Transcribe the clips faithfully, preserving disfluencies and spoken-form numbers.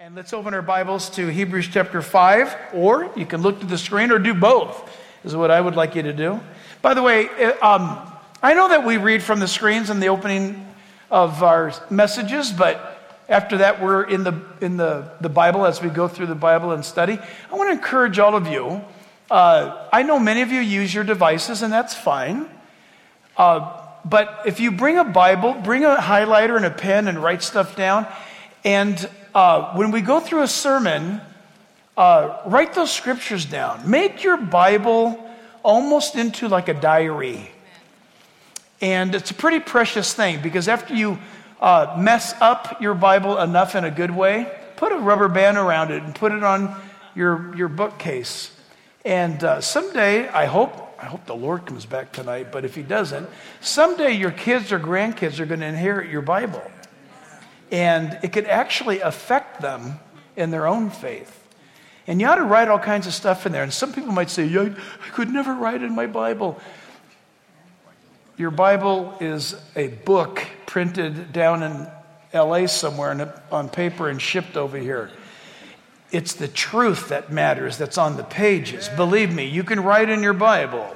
And let's open our Bibles to Hebrews chapter five, or you can look to the screen or do both, is what I would like you to do. By the way, um, I know that we read from the screens in the opening of our messages, but after that we're in the in the, the Bible as we go through the Bible and study. I want to encourage all of you. Uh, I know many of you use your devices, and that's fine. Uh, but if you bring a Bible, bring a highlighter and a pen and write stuff down. And uh, when we go through a sermon, uh, write those scriptures down. Make your Bible almost into like a diary. And it's a pretty precious thing, because after you uh, mess up your Bible enough in a good way, put a rubber band around it and put it on your your bookcase. And uh, someday, I hope, I hope the Lord comes back tonight, but if he doesn't, someday your kids or grandkids are going to inherit your Bible. And it could actually affect them in their own faith. And you ought to write all kinds of stuff in there. And some people might say, yeah, I could never write in my Bible. Your Bible is a book printed down in L A somewhere in a, on paper and shipped over here. It's the truth that matters that's on the pages. Believe me, you can write in your Bible.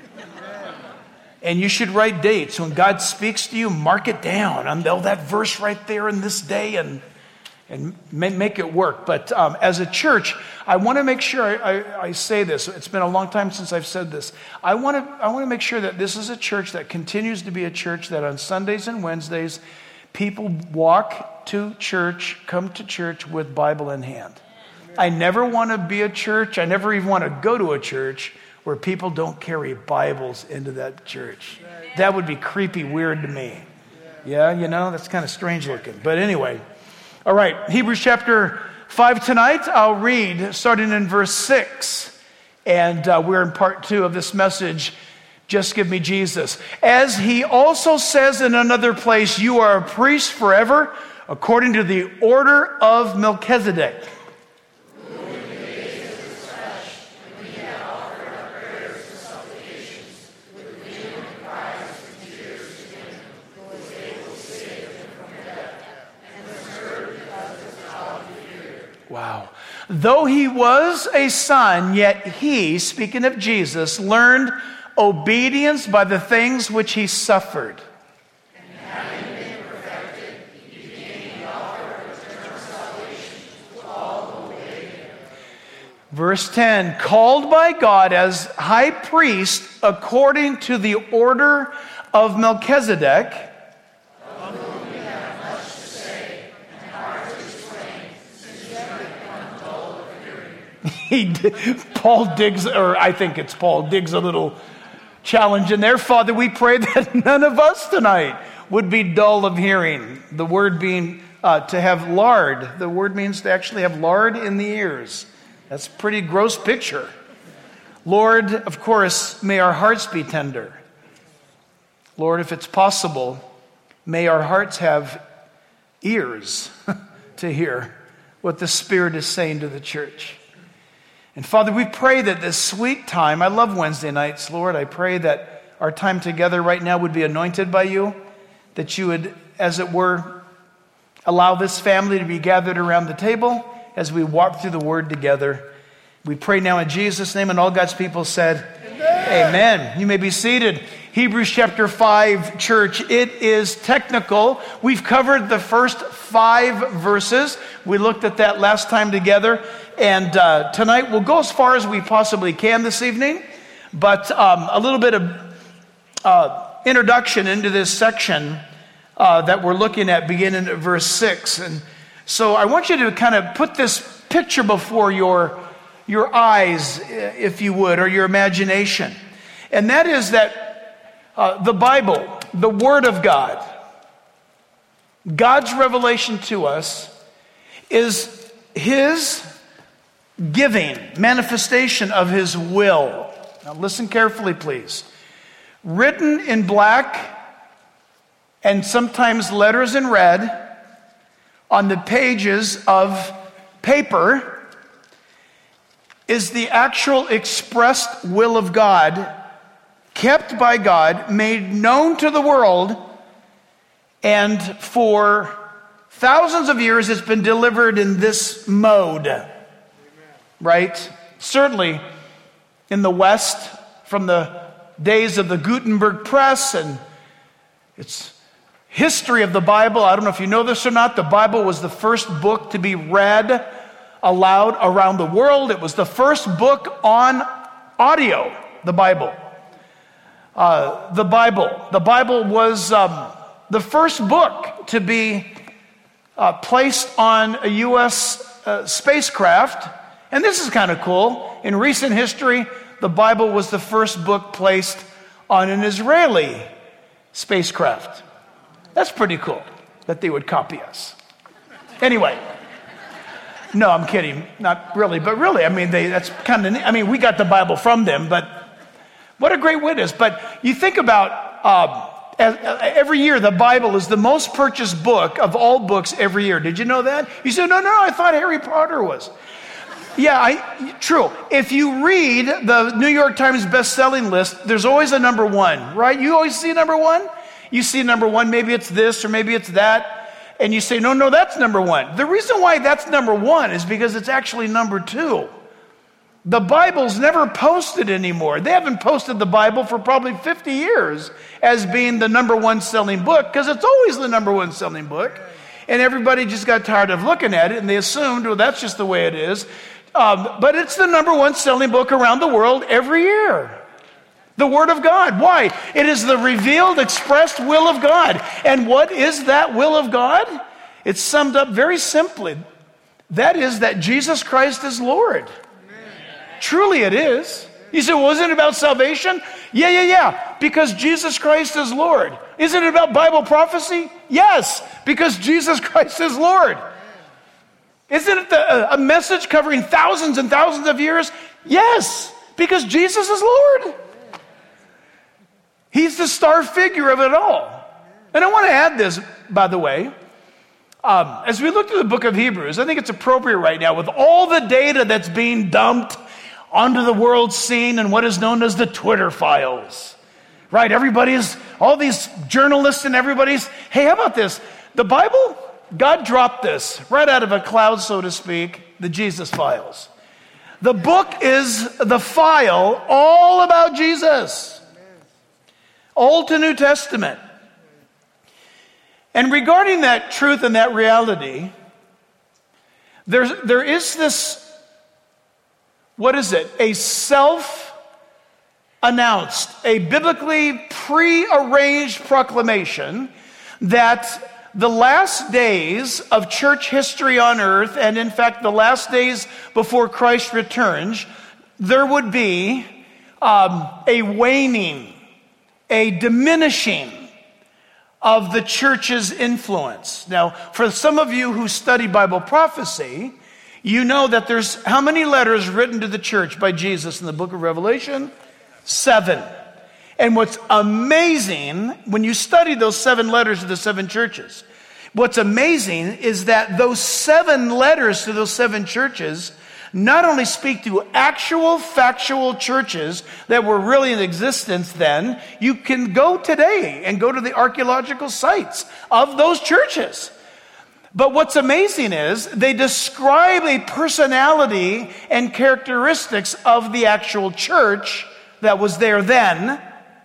And you should write dates. When God speaks to you, mark it down. Um, oh, that verse right there in this day, and and make it work. But um, as a church, I want to make sure I, I, I say this. It's been a long time since I've said this. I want to I want to make sure that this is a church that continues to be a church that on Sundays and Wednesdays, people walk to church, come to church with Bible in hand. I never want to be a church. I never even want to go to a church where people don't carry Bibles into that church. That would be creepy weird to me. Yeah, you know, that's kind of strange looking. But anyway, all right, Hebrews chapter five tonight. I'll read starting in verse six. And uh, we're in part two of this message, Just Give Me Jesus. As he also says in another place, you are a priest forever, according to the order of Melchizedek. Wow. Though he was a son, yet he, speaking of Jesus, learned obedience by the things which he suffered. And having been perfected, he became the author of eternal salvation to all who obey him. Verse ten, called by God as high priest according to the order of Melchizedek. He, Paul digs, or I think it's Paul, digs a little challenge in there. Father, we pray that none of us tonight would be dull of hearing. The word being uh, to have lard. The word means to actually have lard in the ears. That's a pretty gross picture. Lord, of course, may our hearts be tender. Lord, if it's possible, may our hearts have ears to hear what the Spirit is saying to the church. And Father, we pray that this sweet time, I love Wednesday nights, Lord. I pray that our time together right now would be anointed by you, that you would, as it were, allow this family to be gathered around the table as we walk through the word together. We pray now in Jesus' name, and all God's people said, Amen. Amen. You may be seated. Hebrews chapter five, church. It is technical. We've covered the first five verses. We looked at that last time together. And uh, tonight we'll go as far as we possibly can this evening. But um, a little bit of uh, introduction into this section uh, that we're looking at beginning at verse six. And so I want you to kind of put this picture before your, your eyes, if you would, or your imagination. And that is that Uh, the Bible, the Word of God, God's revelation to us is His giving, manifestation of His will. Now listen carefully, please. Written in black and sometimes letters in red on the pages of paper is the actual expressed will of God, kept by God, made known to the world, and for thousands of years it's been delivered in this mode, right? Certainly in the West, from the days of the Gutenberg press and its history of the Bible. I don't know if you know this or not. The Bible was the first book to be read aloud around the world. It was the first book on audio, the Bible. Uh, the Bible. The Bible was um, the first book to be uh, placed on a U S uh, spacecraft. And this is kind of cool. In recent history, the Bible was the first book placed on an Israeli spacecraft. That's pretty cool that they would copy us. Anyway, no, I'm kidding. Not really, but really, I mean, they, that's kind of, I mean, we got the Bible from them, but what a great witness. But you think about um, as, every year, the Bible is the most purchased book of all books every year. Did you know that? You said, no, no, I thought Harry Potter was. Yeah, I, true. If you read the New York Times best-selling list, there's always a number one, right? You always see number one. You see number one, maybe it's this or maybe it's that. And you say, no, no, that's number one. The reason why that's number one is because it's actually number two. The Bible's never posted anymore. They haven't posted the Bible for probably fifty years as being the number one selling book, because it's always the number one selling book. And everybody just got tired of looking at it and they assumed, well, that's just the way it is. Um, but it's the number one selling book around the world every year. The Word of God. Why? It is the revealed, expressed will of God. And what is that will of God? It's summed up very simply. That is that Jesus Christ is Lord. Amen. Truly it is. You say, well, isn't it about salvation? Yeah, yeah, yeah. Because Jesus Christ is Lord. Isn't it about Bible prophecy? Yes, because Jesus Christ is Lord. Isn't it the, a message covering thousands and thousands of years? Yes, because Jesus is Lord. He's the star figure of it all. And I want to add this, by the way. Um, as we look through the book of Hebrews, I think it's appropriate right now with all the data that's being dumped onto the world scene and what is known as the Twitter files. Right? Everybody's, all these journalists and everybody's, hey, how about this? The Bible, God dropped this right out of a cloud, so to speak, the Jesus files. The book is the file all about Jesus. Old to New Testament. And regarding that truth and that reality, there's, there is this, what is it? A self-announced, a biblically pre-arranged proclamation that the last days of church history on earth, and in fact the last days before Christ returns, there would be um, a waning, a diminishing of the church's influence. Now, for some of you who study Bible prophecy, you know that there's how many letters written to the church by Jesus in the book of Revelation? Seven. And what's amazing, when you study those seven letters to the seven churches, what's amazing is that those seven letters to those seven churches not only speak to actual factual churches that were really in existence then, you can go today and go to the archaeological sites of those churches. But what's amazing is they describe a personality and characteristics of the actual church that was there then,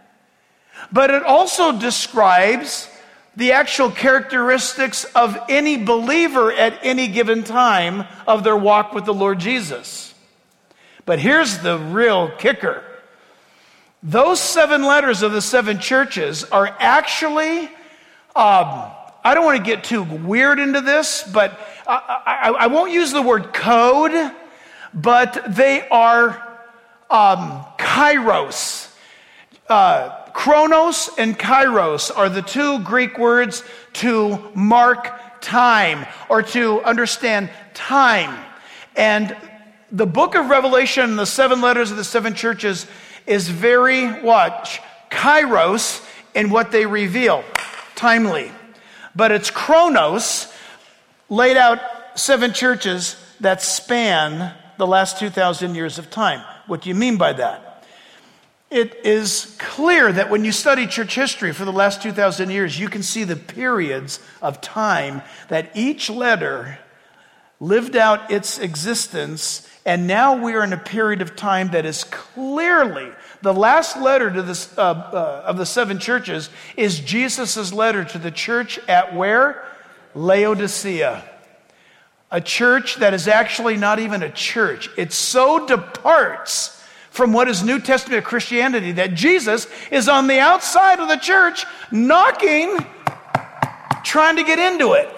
but it also describes the actual characteristics of any believer at any given time of their walk with the Lord Jesus. But here's the real kicker. Those seven letters of the seven churches are actually, um, I don't want to get too weird into this, but I, I, I won't use the word code, but they are um, kairos. Uh, Chronos and kairos are the two Greek words to mark time or to understand time. And the book of Revelation and the seven letters of the seven churches is very, what? Kairos in what they reveal. Timely. But it's chronos, laid out seven churches that span the last two thousand years of time. What do you mean by that? it is clear that when you study church history for the last two thousand years, you can see the periods of time that each letter lived out its existence, and now we are in a period of time that is clearly the last letter to this uh, uh, of the seven churches is Jesus' letter to the church at where? Laodicea. A church that is actually not even a church. It so departs from what is New Testament Christianity that Jesus is on the outside of the church knocking, trying to get into it.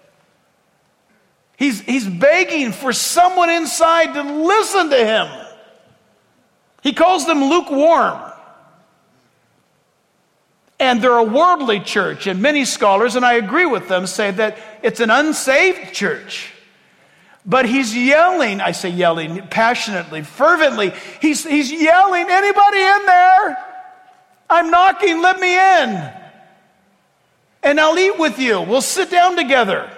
He's, he's begging for someone inside to listen to him. He calls them lukewarm. And they're a worldly church, and many scholars, and I agree with them, say that it's an unsaved church. But he's yelling, I say yelling, passionately, fervently. He's, he's yelling, anybody in there? I'm knocking, let me in. And I'll eat with you. We'll sit down together.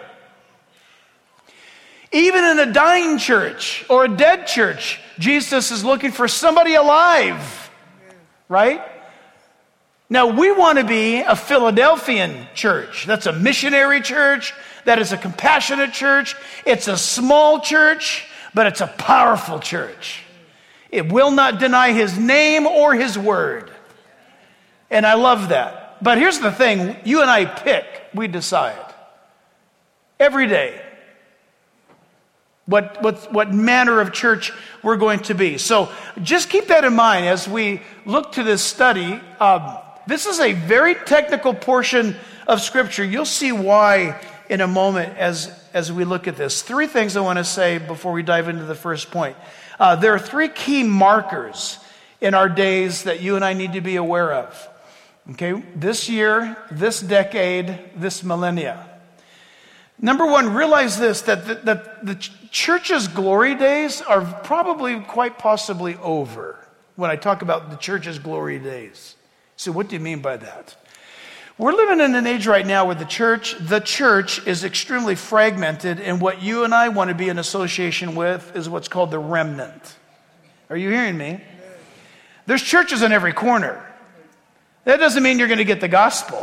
Even in a dying church or a dead church, Jesus is looking for somebody alive, right? Now, we want to be a Philadelphian church. That's a missionary church. That is a compassionate church. It's a small church, but it's a powerful church. It will not deny his name or his word. And I love that. But here's the thing. You and I pick. We decide. Every day. What, what, what manner of church we're going to be. So just keep that in mind as we look to this study. Um, this is a very technical portion of Scripture. You'll see why in a moment as, as we look at this. Three things I want to say before we dive into the first point. Uh, there are three key markers in our days that you and I need to be aware of. Okay, this year, this decade, this millennia. Number one, realize this, that the, that the church's glory days are probably quite possibly over when I talk about the church's glory days. So what do you mean by that? We're living in an age right now where the church, the church is extremely fragmented, and what you and I want to be in association with is what's called the remnant. Are you hearing me? There's churches in every corner. That doesn't mean you're going to get the gospel.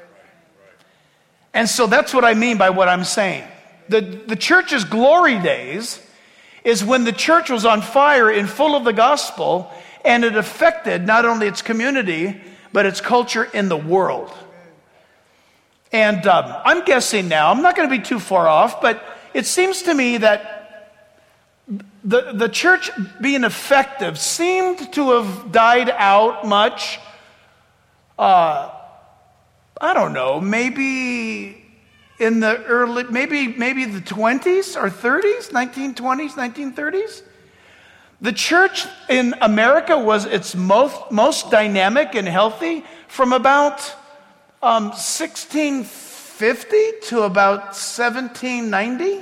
And so that's what I mean by what I'm saying. The, the church's glory days is when the church was on fire and full of the gospel, and it affected not only its community, but its culture in the world. And um, I'm guessing now, I'm not going to be too far off, but it seems to me that the, the church being effective seemed to have died out much. Uh, I don't know, maybe in the early, maybe maybe the twenties or thirties, nineteen twenties, nineteen thirties. The church in America was its most, most dynamic and healthy from about um, sixteen fifty to about seventeen ninety.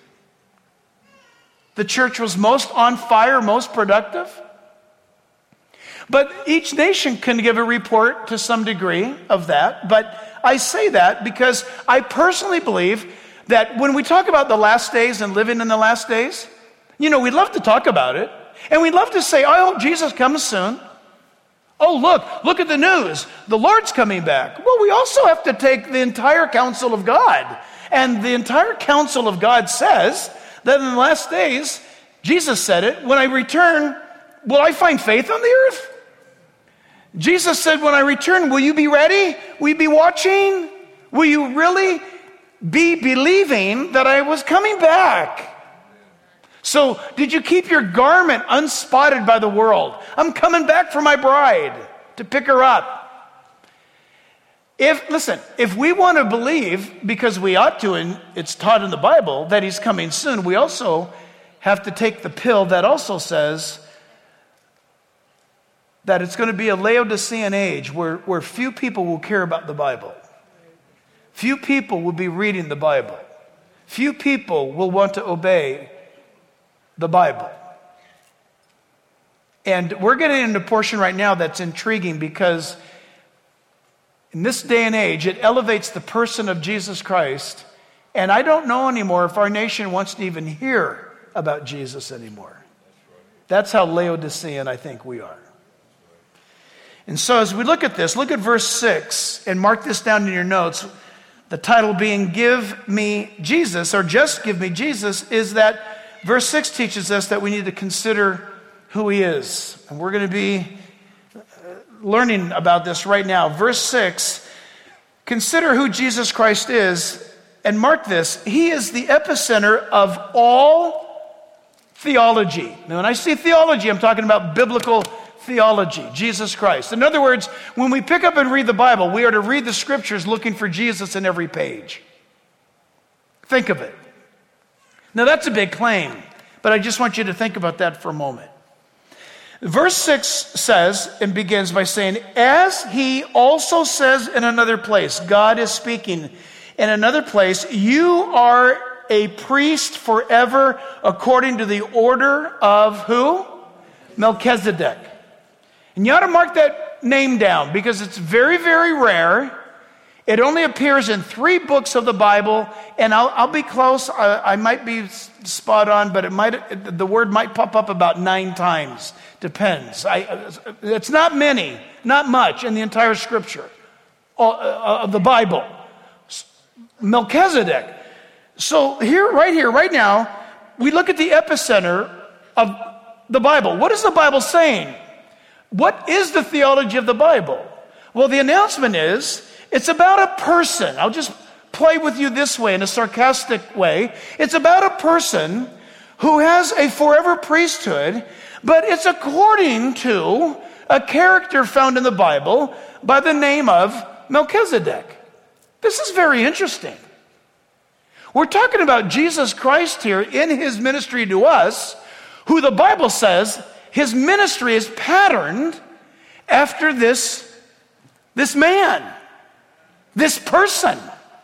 The church was most on fire, most productive. But each nation can give a report to some degree of that. But I say that because I personally believe that when we talk about the last days and living in the last days, you know, we'd love to talk about it. And we'd love to say, I hope Jesus comes soon. Oh, look, look at the news. The Lord's coming back. Well, we also have to take the entire counsel of God. And the entire counsel of God says that in the last days, Jesus said it, when I return, will I find faith on the earth? Jesus said, when I return, will you be ready? Will you be watching? Will you really be believing that I was coming back? So, did you keep your garment unspotted by the world? I'm coming back for my bride to pick her up. If, listen, if we want to believe, because we ought to, and it's taught in the Bible, that he's coming soon, we also have to take the pill that also says that it's going to be a Laodicean age where, where few people will care about the Bible. Few people will be reading the Bible. Few people will want to obey the Bible. And we're getting into a portion right now that's intriguing because in this day and age, it elevates the person of Jesus Christ. And I don't know anymore if our nation wants to even hear about Jesus anymore. That's how Laodicean I think we are. And so as we look at this, look at verse six, and mark this down in your notes. The title being Give Me Jesus, or Just Give Me Jesus, is that verse six teaches us that we need to consider who he is. And we're going to be learning about this right now. Verse six, consider who Jesus Christ is, and mark this, he is the epicenter of all theology. Now, when I say theology, I'm talking about biblical theology, Jesus Christ. In other words, when we pick up and read the Bible, we are to read the scriptures looking for Jesus in every page. Think of it. Now, that's a big claim, but I just want you to think about that for a moment. Verse six says, and begins by saying, as he also says in another place, God is speaking in another place, you are a priest forever according to the order of who? Melchizedek. And you ought to mark that name down because it's very, very rare. It only appears in three books of the Bible, and I'll, I'll be close. I, I might be spot on, but it might the word might pop up about nine times. Depends. I, it's not many, not much in the entire Scripture of the Bible. Melchizedek. So here, right here, right now, we look at the epicenter of the Bible. What is the Bible saying? What is the theology of the Bible? Well, the announcement is, it's about a person. I'll just play with you this way in a sarcastic way. It's about a person who has a forever priesthood, but it's according to a character found in the Bible by the name of Melchizedek. This is very interesting. We're talking about Jesus Christ here in his ministry to us, who the Bible says his ministry is patterned after this, this man, this person.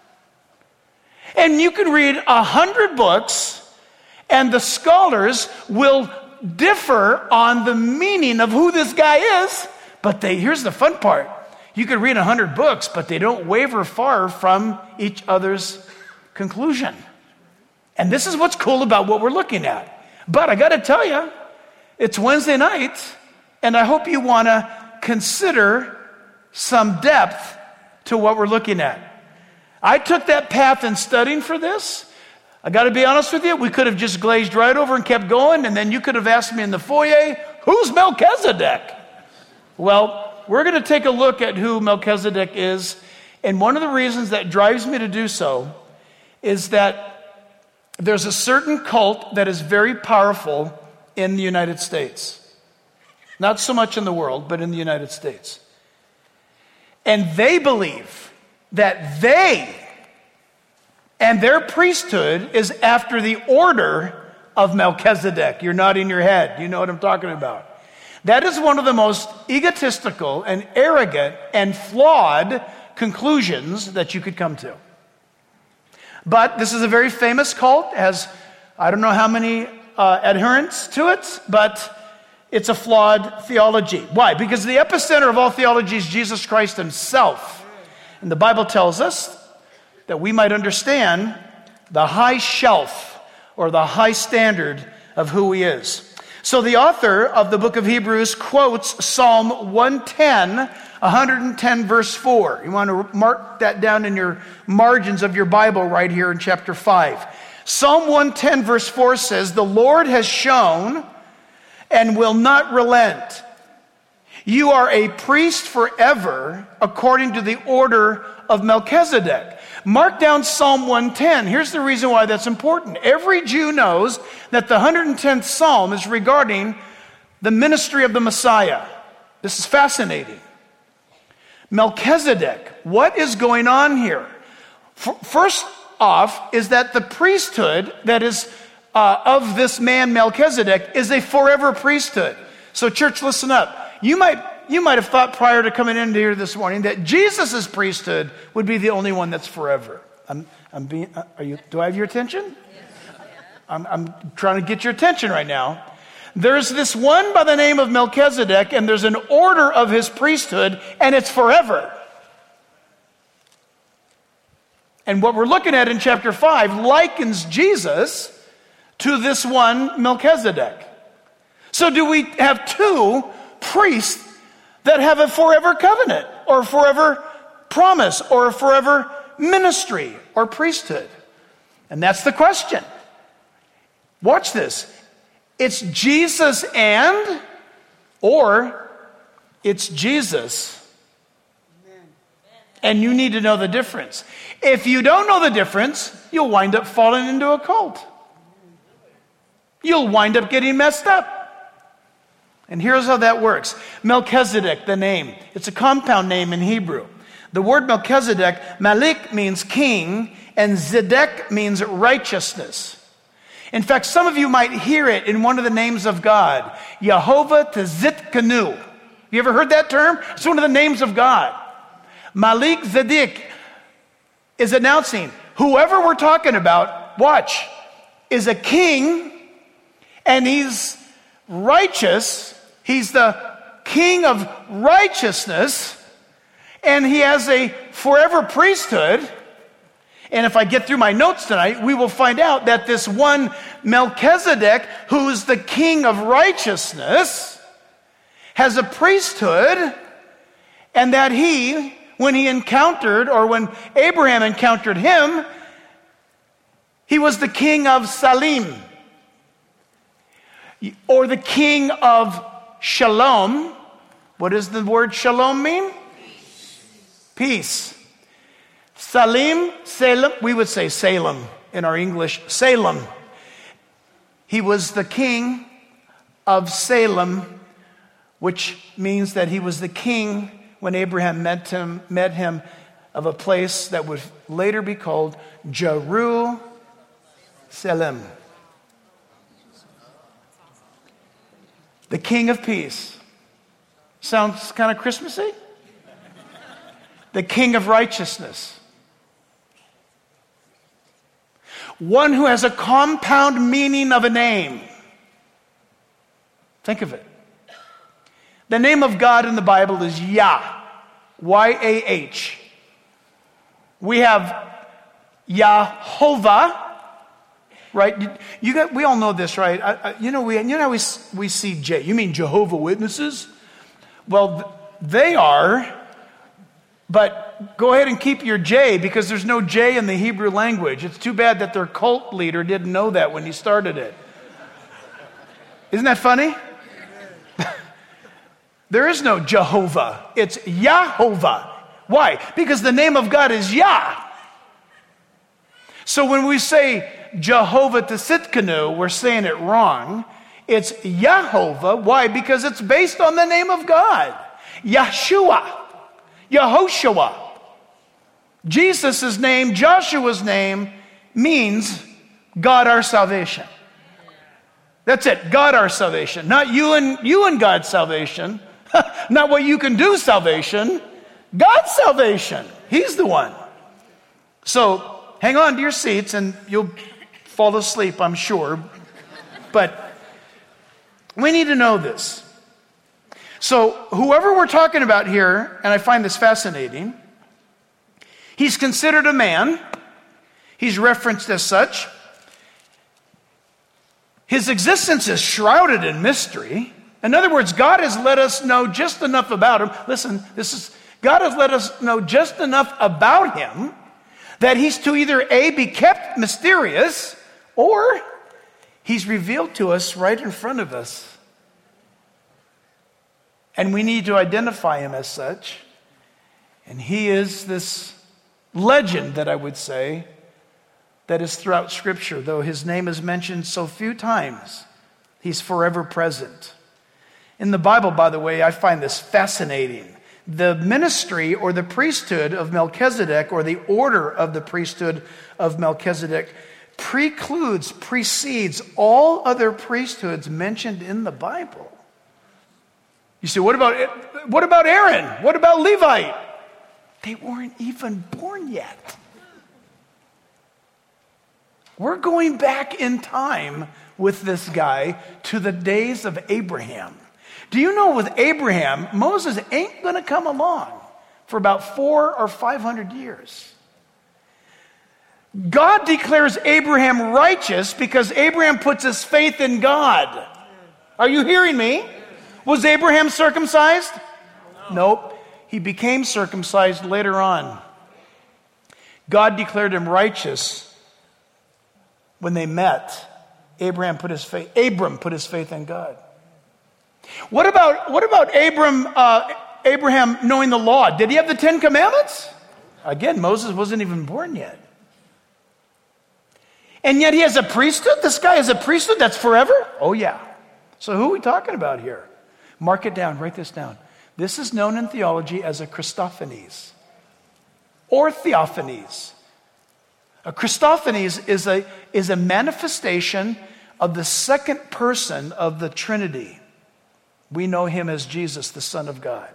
And you can read a hundred books, and the scholars will differ on the meaning of who this guy is. But they, here's the fun part. You can read a hundred books, but they don't waver far from each other's conclusion. And this is what's cool about what we're looking at. But I got to tell you, it's Wednesday night, and I hope you want to consider some depth to what we're looking at. I took that path in studying for this. I got to be honest with you, we could have just glazed right over and kept going, and then you could have asked me in the foyer, who's Melchizedek? Well, we're going to take a look at who Melchizedek is, and one of the reasons that drives me to do so is that there's a certain cult that is very powerful in the United States. Not so much in the world, but in the United States. And they believe that they and their priesthood is after the order of Melchizedek. You're nodding your head. You know what I'm talking about. That is one of the most egotistical and arrogant and flawed conclusions that you could come to. But this is a very famous cult, has I don't know how many uh, adherents to it, but it's a flawed theology. Why? Because the epicenter of all theology is Jesus Christ himself. And the Bible tells us that we might understand the high shelf or the high standard of who he is. So the author of the book of Hebrews quotes Psalm one ten, one ten verse four. You want to mark that down in your margins of your Bible right here in chapter five. Psalm one ten verse four says, the Lord has shown and will not relent. You are a priest forever according to the order of Melchizedek. Mark down Psalm one ten. Here's the reason why that's important. Every Jew knows that the one hundred tenth Psalm is regarding the ministry of the Messiah. This is fascinating. Melchizedek, what is going on here? First off is that the priesthood that is uh, of this man Melchizedek is a forever priesthood. So church, listen up. You might You might have thought prior to coming into here this morning that Jesus' priesthood would be the only one that's forever. I'm, I'm being, are you, do I have your attention? I'm, I'm trying to get your attention right now. There's this one by the name of Melchizedek, and there's an order of his priesthood, and it's forever. And what we're looking at in chapter five likens Jesus to this one Melchizedek. So do we have two priests that have a forever covenant or forever promise or a forever ministry or priesthood. And that's the question. Watch this. It's Jesus and, or it's Jesus. And you need to know the difference. If you don't know the difference, you'll wind up falling into a cult. You'll wind up getting messed up. And here's how that works. Melchizedek, the name. It's a compound name in Hebrew. The word Melchizedek, Malik means king, and Zedek means righteousness. In fact, some of you might hear it in one of the names of God. Yehovah Tzidkenu. You ever heard that term? It's one of the names of God. Malik Zedek is announcing whoever we're talking about, watch, is a king, and he's righteous. He's the king of righteousness, and he has a forever priesthood. And if I get through my notes tonight, we will find out that this one Melchizedek, who's the king of righteousness, has a priesthood, and that he, when he encountered, or when Abraham encountered him, he was the king of Salim, or the king of Shalom. What does the word shalom mean? Peace. Peace. Salim, Salem, we would say Salem in our English, Salem. He was the king of Salem, which means that he was the king when Abraham met him, met him of a place that would later be called Jerusalem. The king of peace. Sounds kind of Christmassy? The king of righteousness. One who has a compound meaning of a name. Think of it. The name of God in the Bible is Yah, Y A H. We have Yahovah, right? You, you got, we all know this, right? I, I, you know, we, you know how we, we see J. You mean Jehovah Witnesses? Well, they are, but go ahead and keep your J, because there's no J in the Hebrew language. It's too bad that their cult leader didn't know that when he started it. Isn't that funny? There is no Jehovah. It's Yahovah. Why? Because the name of God is Yah. So when we say Jehovah Tzidkenu, we're saying it wrong. It's Yahovah. Why? Because it's based on the name of God. Yeshua. Yehoshua. Jesus' name, Joshua's name, means God our salvation. That's it. God our salvation. Not you and you and God's salvation. Not what you can do salvation. God's salvation. He's the one. So hang on to your seats and you'll fall asleep, I'm sure. But we need to know this. So whoever we're talking about here, and I find this fascinating, he's considered a man. He's referenced as such. His existence is shrouded in mystery. In other words, God has let us know just enough about him. Listen, this is God has let us know just enough about him that he's to either A, be kept mysterious, or he's revealed to us right in front of us. And we need to identify him as such. And he is this legend that I would say that is throughout Scripture. Though his name is mentioned so few times, he's forever present. In the Bible, by the way, I find this fascinating. The ministry or the priesthood of Melchizedek, or the order of the priesthood of Melchizedek, precludes, precedes all other priesthoods mentioned in the Bible. You say, what about, what about Aaron? What about Levite? They weren't even born yet. We're going back in time with this guy to the days of Abraham. Do you know with Abraham, Moses ain't going to come along for about four or five hundred years. God declares Abraham righteous because Abraham puts his faith in God. Are you hearing me? Was Abraham circumcised? Nope. He became circumcised later on. God declared him righteous when they met. Abraham put his faith, Abram put his faith in God. What about, what about Abram, uh, Abraham knowing the law? Did he have the Ten Commandments? Again, Moses wasn't even born yet. And yet he has a priesthood? This guy has a priesthood that's forever? Oh yeah. So who are we talking about here? Mark it down, write this down. This is known in theology as a Christophanies or Theophanies. A Christophanies is a, is a manifestation of the second person of the Trinity. We know him as Jesus, the Son of God.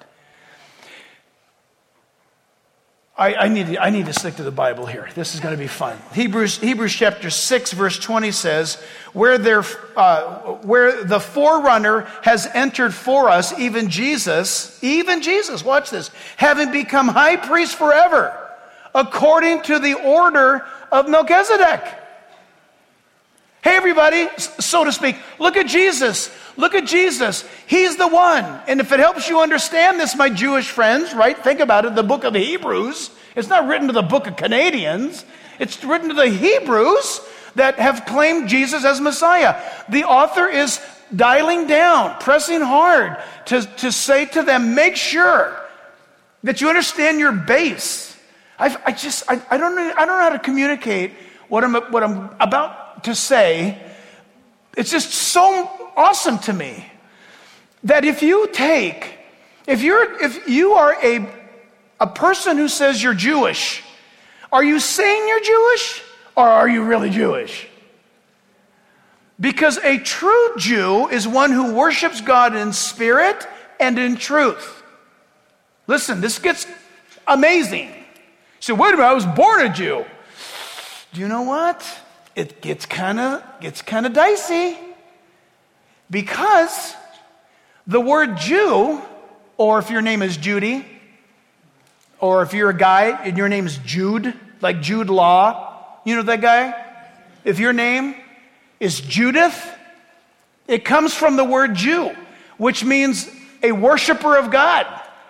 I, I, need to, I need to stick to the Bible here. This is going to be fun. Hebrews, Hebrews chapter six, verse twenty says, where, there, uh, where the forerunner has entered for us, even Jesus, even Jesus, watch this, having become high priest forever, according to the order of Melchizedek. Hey, everybody, so to speak, look at Jesus. Look at Jesus. He's the one. And if it helps you understand this, my Jewish friends, right? Think about it. The book of Hebrews. It's not written to the book of Canadians. It's written to the Hebrews that have claimed Jesus as Messiah. The author is dialing down, pressing hard to, to say to them, make sure that you understand your base. I've, I just, I, I don't know, I don't know how to communicate what I'm, what I'm about to say. It's just so awesome to me that if you take, if you're, if you are a, a person who says you're Jewish, are you saying you're Jewish or are you really Jewish? Because a true Jew is one who worships God in spirit and in truth. Listen, this gets amazing. So wait a minute, I was born a Jew. Do you know what? It gets kind of gets kind of dicey. Because the word Jew, or if your name is Judy, or if you're a guy and your name is Jude, like Jude Law, you know that guy? If your name is Judith, it comes from the word Jew, which means a worshiper of God.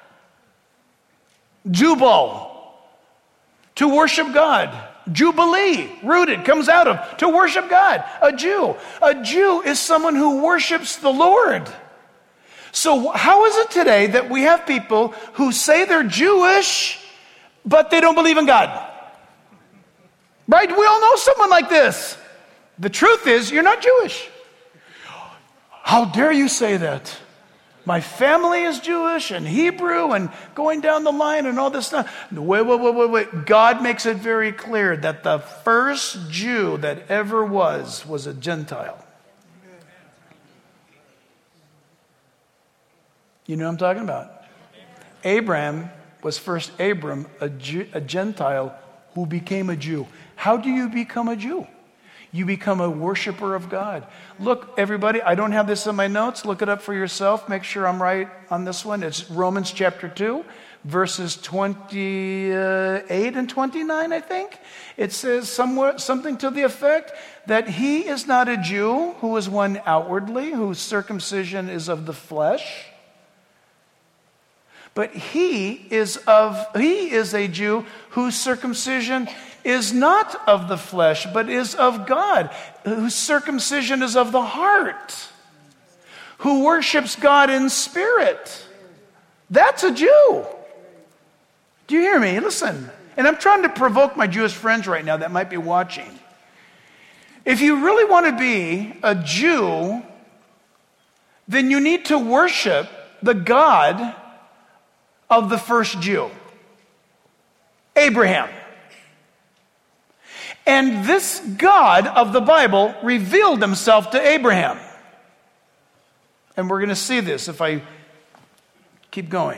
Jubal, to worship God. Jubilee, rooted, comes out of, to worship God. A Jew. A Jew is someone who worships the Lord. So how is it today that we have people who say they're Jewish, but they don't believe in God? Right? We all know someone like this. The truth is, you're not Jewish. How dare you say that? My family is Jewish and Hebrew and going down the line and all this stuff. Wait, wait, wait, wait, wait. God makes it very clear that the first Jew that ever was, was a Gentile. You know what I'm talking about? Abraham was first Abram, a, Jew, a Gentile who became a Jew. How do you become a Jew? You become a worshiper of God. Look, everybody, I don't have this in my notes. Look it up for yourself. Make sure I'm right on this one. It's Romans chapter two, verses twenty-eight and twenty-nine, I think. It says somewhere, something to the effect that he is not a Jew who is one outwardly, whose circumcision is of the flesh. But he is of he is a Jew whose circumcision is not of the flesh, but is of God, whose circumcision is of the heart, who worships God in spirit. That's a Jew. Do you hear me? Listen. And I'm trying to provoke my Jewish friends right now that might be watching. If you really want to be a Jew, then you need to worship the God of the first Jew, Abraham. And this God of the Bible revealed himself to Abraham. And we're going to see this if I keep going.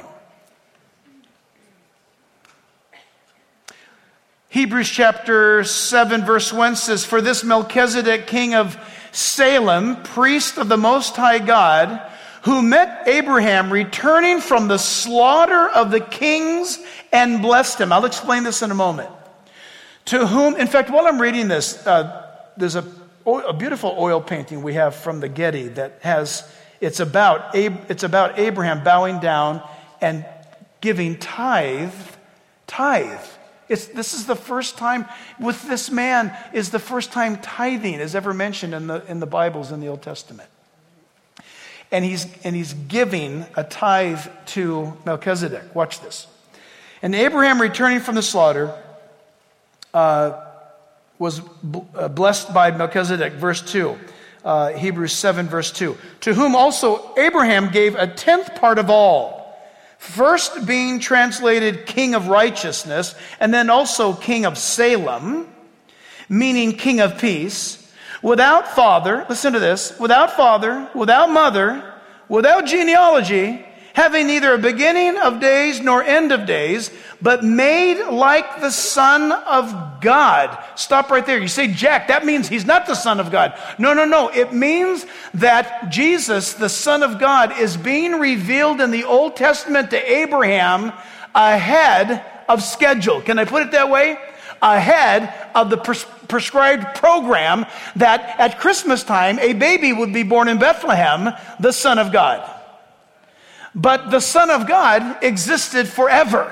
Hebrews chapter seven verse one says, "For this Melchizedek, king of Salem, priest of the Most High God, who met Abraham returning from the slaughter of the kings and blessed him." I'll explain this in a moment. To whom, in fact, while I'm reading this, uh, there's a, a beautiful oil painting we have from the Getty that has, it's about, it's about Abraham bowing down and giving tithe, tithe. It's, this is the first time, with this man, is the first time tithing is ever mentioned in the, in the Bibles in the Old Testament. And he's, and he's giving a tithe to Melchizedek. Watch this. And Abraham, returning from the slaughter, uh, was b- uh, blessed by Melchizedek. Verse two, uh, Hebrews seven, verse two. To whom also Abraham gave a tenth part of all. First being translated King of Righteousness, and then also King of Salem, meaning King of Peace, without father, listen to this, without father, without mother, without genealogy, having neither a beginning of days nor end of days, but made like the Son of God. Stop right there. You say, Jack, that means he's not the Son of God. No, no, no. It means that Jesus, the Son of God, is being revealed in the Old Testament to Abraham ahead of schedule. Can I put it that way? Ahead of the pres- prescribed program that at Christmas time, a baby would be born in Bethlehem, the Son of God. But the Son of God existed forever.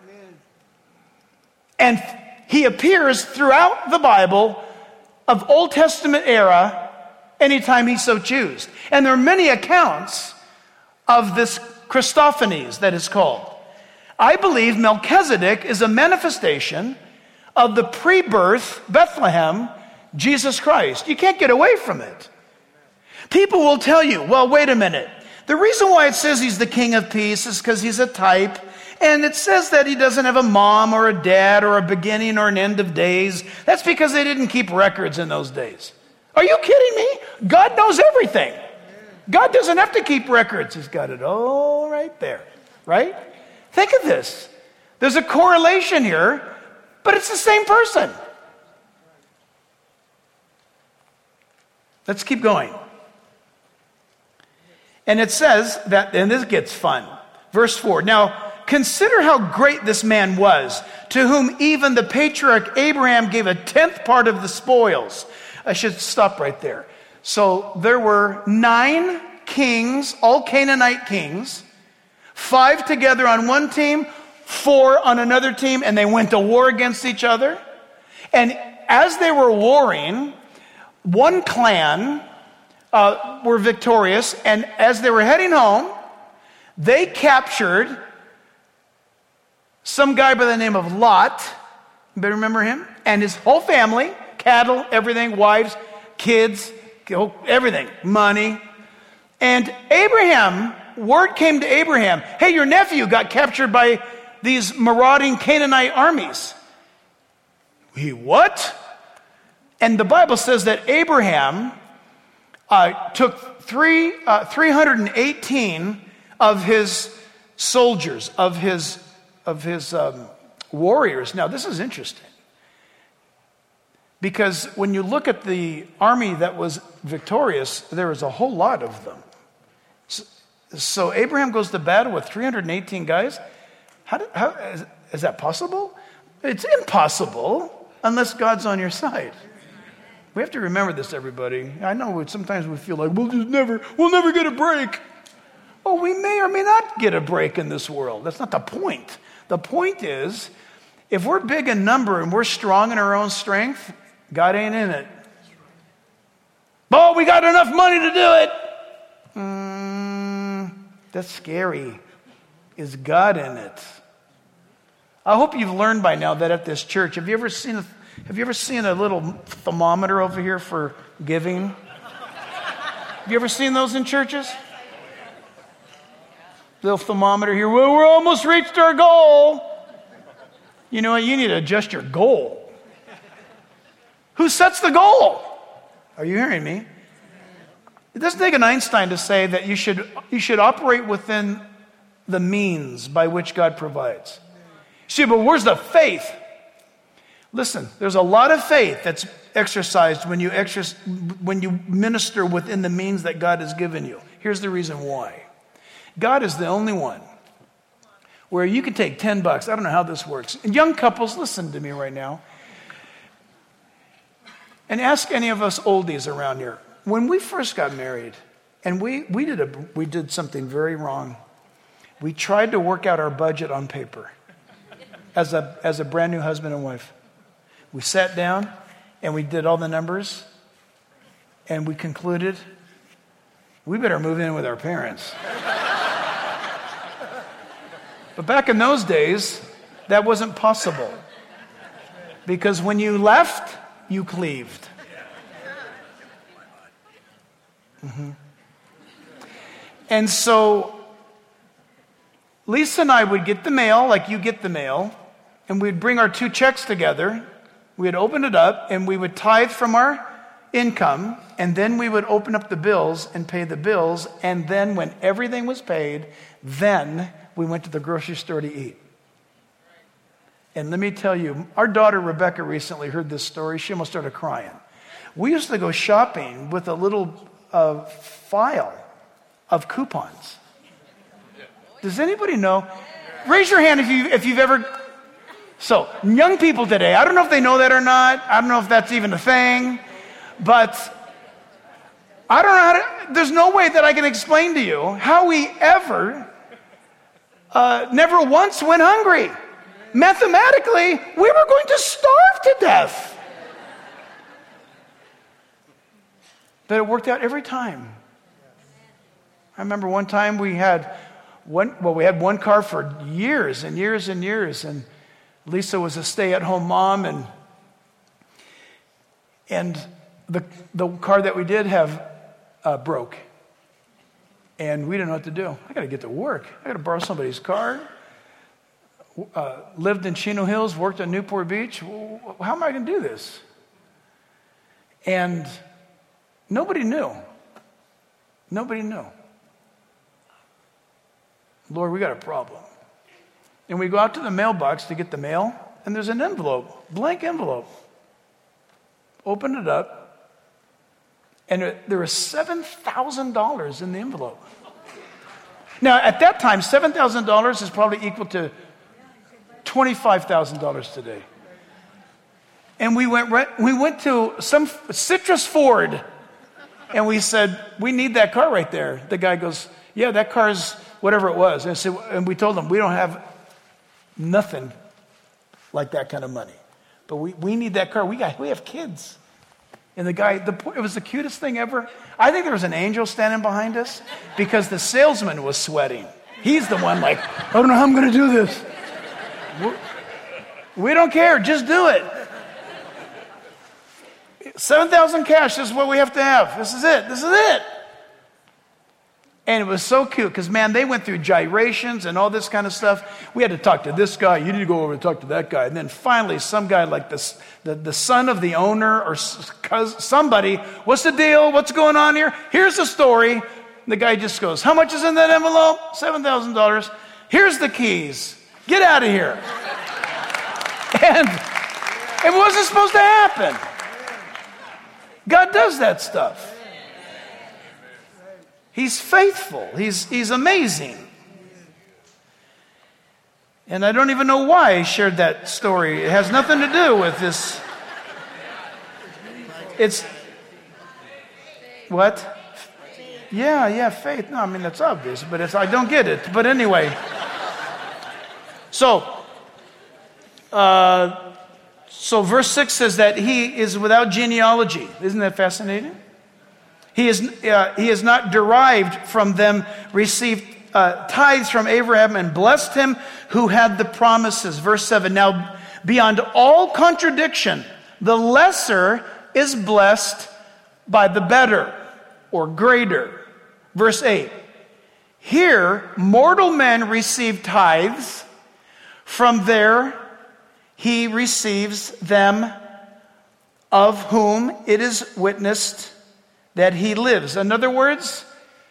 And he appears throughout the Bible of Old Testament era anytime he so chooses. And there are many accounts of this Christophanies that is called. I believe Melchizedek is a manifestation of the pre-birth Bethlehem, Jesus Christ. You can't get away from it. People will tell you, well, wait a minute. The reason why it says he's the King of Peace is because he's a type. And it says that he doesn't have a mom or a dad or a beginning or an end of days. That's because they didn't keep records in those days. Are you kidding me? God knows everything. God doesn't have to keep records. He's got it all right there, right? Think of this. There's a correlation here, but it's the same person. Let's keep going. And it says that, and this gets fun. Verse four. Now, consider how great this man was, to whom even the patriarch Abraham gave a tenth part of the spoils. I should stop right there. So there were nine kings, all Canaanite kings, five together on one team, four on another team, and they went to war against each other. And as they were warring, one clan uh, were victorious, and as they were heading home, they captured some guy by the name of Lot. You better remember him. And his whole family, cattle, everything, wives, kids, everything, money. And Abraham, word came to Abraham, hey, your nephew got captured by these marauding Canaanite armies. He what? And the Bible says that Abraham uh, took three, uh, three hundred eighteen of his soldiers, of his, of his um, warriors. Now, this is interesting. Because when you look at the army that was victorious, there was a whole lot of them. So, so Abraham goes to battle with three hundred eighteen guys. How, did, how is, is that possible? It's impossible unless God's on your side. We have to remember this, everybody. I know sometimes we feel like we'll just never, we'll never get a break. Well, we may or may not get a break in this world. That's not the point. The point is, if we're big in number and we're strong in our own strength, God ain't in it. Oh, we got enough money to do it. Mm, that's scary. Is God in it? I hope you've learned by now that at this church, have you ever seen a, have you ever seen a little thermometer over here for giving? Have you ever seen those in churches? Little thermometer here. Well, we're almost reached our goal. You know what? You need to adjust your goal. Who sets the goal? Are you hearing me? It doesn't take an Einstein to say that you should, you should operate within the means by which God provides. See, but where's the faith? Listen, there's a lot of faith that's exercised when you exercise, when you minister within the means that God has given you. Here's the reason why. God is the only one where you can take ten bucks. I don't know how this works. And young couples, listen to me right now. And ask any of us oldies around here. When we first got married, and we, we, did, a, we did something very wrong. We tried to work out our budget on paper as a, as a brand new husband and wife. We sat down and we did all the numbers and we concluded, we better move in with our parents. But back in those days, that wasn't possible. Because when you left, you cleaved. Mm-hmm. And so Lisa and I would get the mail like you get the mail, and we'd bring our two checks together. We'd open it up, and we would tithe from our income, and then we would open up the bills and pay the bills, and then when everything was paid, then we went to the grocery store to eat. And let me tell you, our daughter Rebecca recently heard this story. She almost started crying. We used to go shopping with a little uh, file of coupons. Does anybody know? Raise your hand if you if you've ever. So young people today, I don't know if they know that or not. I don't know if that's even a thing, but I don't know how to. There's no way that I can explain to you how we ever, uh, never once went hungry. Mathematically, we were going to starve to death. But it worked out every time. I remember one time we had one, well, we had one car for years and years and years, and Lisa was a stay-at-home mom, and and the the car that we did have uh, broke, and we didn't know what to do. I got to get to work. I got to borrow somebody's car. Uh, lived in Chino Hills, worked on Newport Beach. How am I going to do this? And nobody knew. Nobody knew. Lord, we got a problem. And we go out to the mailbox to get the mail, and there's an envelope, blank envelope. Open it up, and it, there was seven thousand dollars in the envelope. Now, at that time, seven thousand dollars is probably equal to twenty-five thousand dollars today. And we went right, we went to some Citrus Ford, and we said, we need that car right there. The guy goes, yeah, that car's whatever it was. And, I said, and we told him, we don't have nothing like that kind of money. But we, we need that car. We got we have kids. And the guy, the, it was the cutest thing ever. I think there was an angel standing behind us because the salesman was sweating. He's the one like, I don't know how I'm going to do this. We don't care. Just do it. seven thousand cash. This is what we have to have. This is it. This is it. And it was so cute because, man, they went through gyrations and all this kind of stuff. We had to talk to this guy. You need to go over and talk to that guy. And then finally, some guy like this, the, the son of the owner or somebody, what's the deal? What's going on here? Here's the story. And the guy just goes, how much is in that envelope? seven thousand dollars. Here's the keys. Get out of here. And it wasn't supposed to happen. God does that stuff. He's faithful. He's, he's amazing. And I don't even know why I shared that story. It has nothing to do with this. It's, what? Yeah, yeah, faith. No, I mean, that's obvious, but it's, I don't get it. But anyway. So, uh, so verse six says that he is without genealogy. Isn't that fascinating? He is, uh, he is not derived from them, received uh, tithes from Abraham and blessed him who had the promises. Verse seven, now beyond all contradiction, the lesser is blessed by the better or greater. Verse eight, here mortal men receive tithes, from there he receives them, of whom it is witnessed that he lives. In other words,